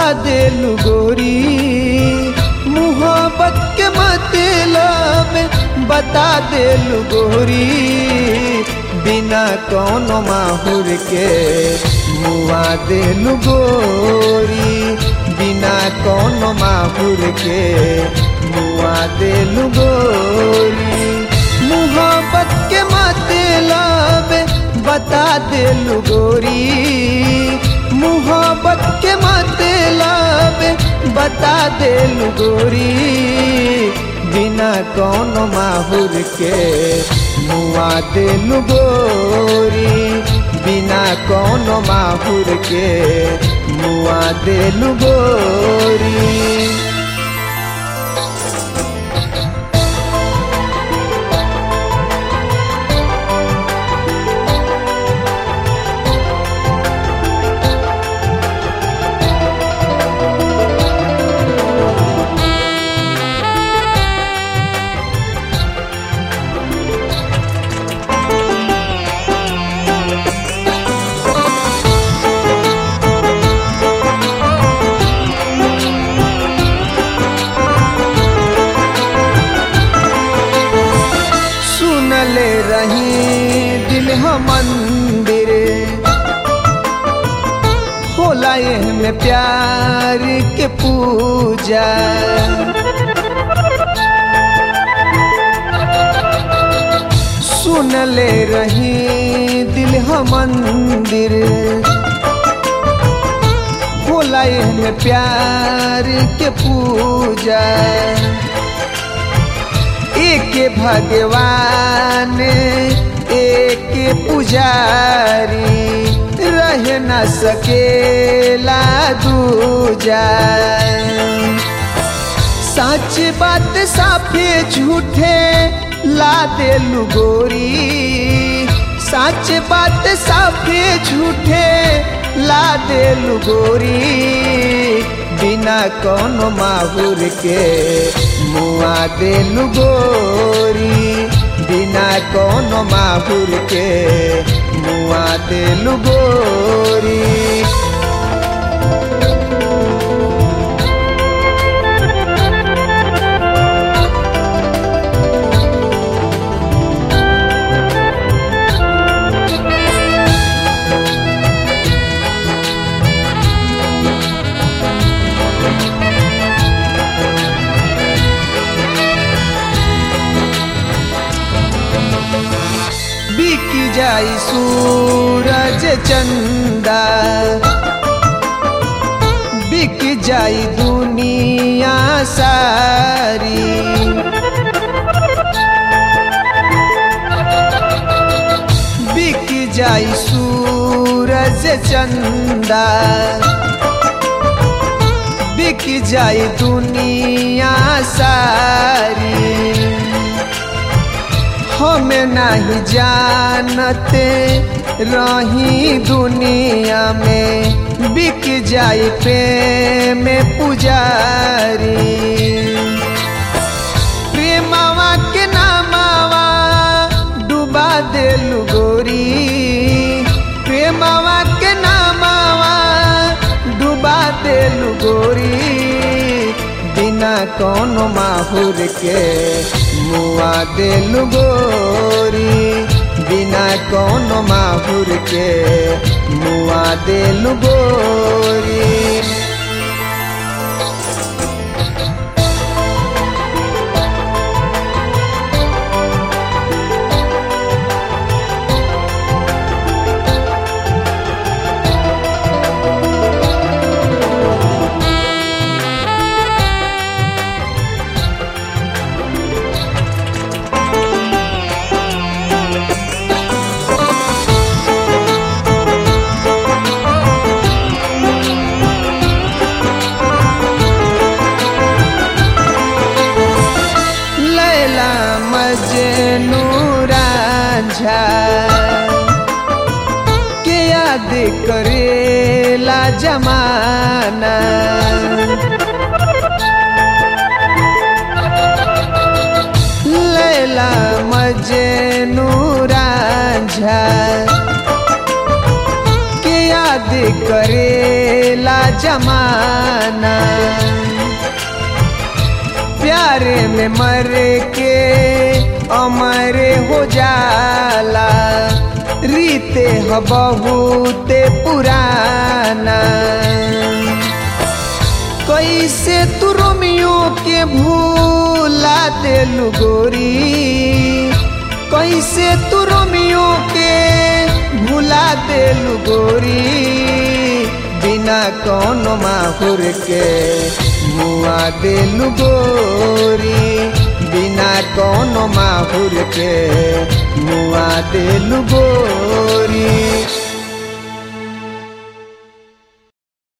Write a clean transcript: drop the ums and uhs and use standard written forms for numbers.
देलु गोरी, मोहब्बत के मतलब बता देलु गोरी, बिना कौनो माहुर के मुआ देलु गोरी, बिना कौनो माहुर के मुआ देलु गोरी। मोहब्बत के मतलब बता देलु गोरी, मोहब्बत के मतलब बता देलु गोरी, बिना कौनो माहुर के मुआ देलु गोरी, बिना कौनो माहुर के मुआ देलु गोरी। ले रही दिल मंदिर, होला में प्यार के पूजा, सुन ले रही दिल मंदिर, होला में प्यार के पूजा। एक भगवान एक पुजारी, रह न सकेला दूजा। सच बात साफे झूठे ला देलु गोरी, सच बात साफे झूठे ला देलु गोरी, बिना कौनो माहुर के मुआ देलु गोरी, बिना कौनो माहुर के मुआ देलु गोरी। बिक जाई सूरज चंदा, बिक जाई दुनिया सारी, बिक जाई सूरज चंदा, बिक जाई दुनिया सारी। हम नहीं जानते रही दुनिया में, बिक जाई प्रेम पुजारी। प्रेमवा के नामवा डुबा देलु गोरी, प्रेमवा के नामवा डुबा देलु गोरी, बिना कौनो माहुर के मुआ देलु गोरी, बिना कौनो माहुर के मुआ देलु गोरी। मजनू रांझा के याद करेला जमाना, लैला मजनू रांझा के याद करेला जमाना। प्यारे में मर के अमर हो जाला, रीते ह बहुत पुराना। कैसे तू रोमियो के भूला देलू गोरी, कैसे तू रोमियो के भूला देलू गोरी। बिना कौनो माहुर के मुआ देलू गोरी, बिना कौनो माहुर के मुआ देलू गोरी।